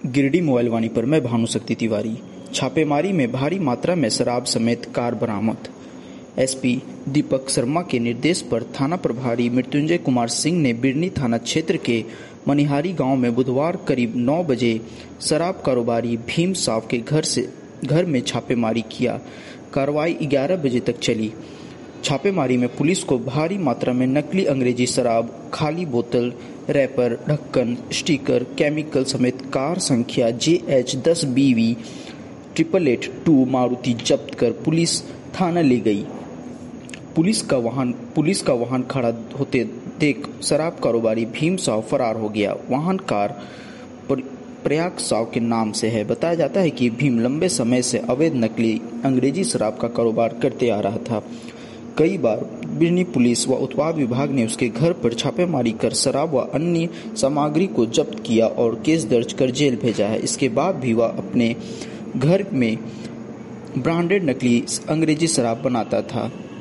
गिरडी mobile वाणी पर मैं भानुशक्ति तिवारी। छापेमारी में भारी मात्रा में शराब समेत कार बरामद। एसपी दीपक शर्मा के निर्देश पर थाना प्रभारी मृत्युंजय कुमार सिंह ने बिरनी थाना क्षेत्र के मनिहारी गांव में बुधवार करीब 9 बजे शराब कारोबारी भीम साव के घर में छापेमारी किया। कार्रवाई 11 बजे तक चली। छापेमारी में पुलिस को भारी मात्रा में नकली अंग्रेजी शराब, खाली बोतल, रैपर, ढक्कन, स्टिकर, केमिकल समेत कार संख्या JH10BV 888 मारुति जब्त कर पुलिस थाना ले गई। पुलिस का वाहन खड़ा होते देख शराब कारोबारी भीम साव फरार हो गया। वाहन कार प्रयाग साव के नाम से है। बताया जाता है कि भीम लंबे समय से अवैध नकली अंग्रेजी शराब का कारोबार करते आ रहा था। कई बार बिरनी पुलिस व उत्पाद विभाग ने उसके घर पर छापेमारी कर शराब व अन्य सामग्री को जब्त किया और केस दर्ज कर जेल भेजा है। इसके बाद भी वह अपने घर में ब्रांडेड नकली अंग्रेजी शराब बनाता था।